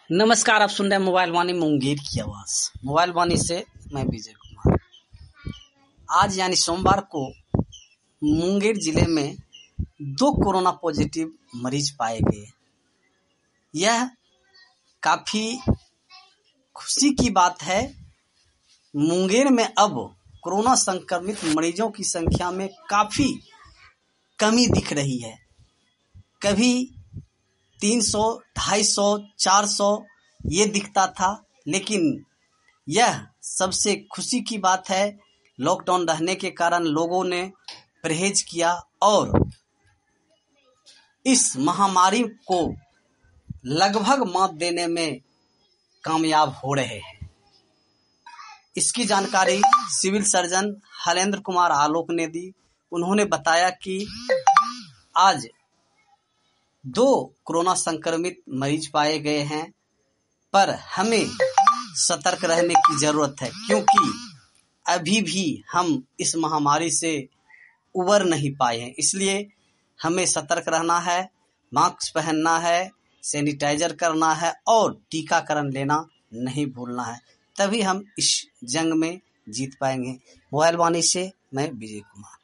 नमस्कार, आप सुन रहे हैं मोबाइल वाणी मुंगेर की आवाज। मोबाइल वाणी से मैं विजय कुमार। आज यानी सोमवार को मुंगेर जिले में 2 कोरोना पॉजिटिव मरीज पाए गए। यह काफी खुशी की बात है। मुंगेर में अब कोरोना संक्रमित मरीजों की संख्या में काफी कमी दिख रही है। कभी 300, 250, 400 ये दिखता था, लेकिन यह सबसे खुशी की बात है। लॉकडाउन रहने के कारण लोगों ने परहेज किया और इस महामारी को लगभग मात देने में कामयाब हो रहे हैं। इसकी जानकारी सिविल सर्जन हलेंद्र कुमार आलोक ने दी। उन्होंने बताया कि आज 2 कोरोना संक्रमित मरीज पाए गए हैं, पर हमें सतर्क रहने की जरूरत है, क्योंकि अभी भी हम इस महामारी से उबर नहीं पाए हैं। इसलिए हमें सतर्क रहना है, मास्क पहनना है, सैनिटाइजर करना है और टीकाकरण लेना नहीं भूलना है। तभी हम इस जंग में जीत पाएंगे। मोबाइल वाणी से मैं विजय कुमार।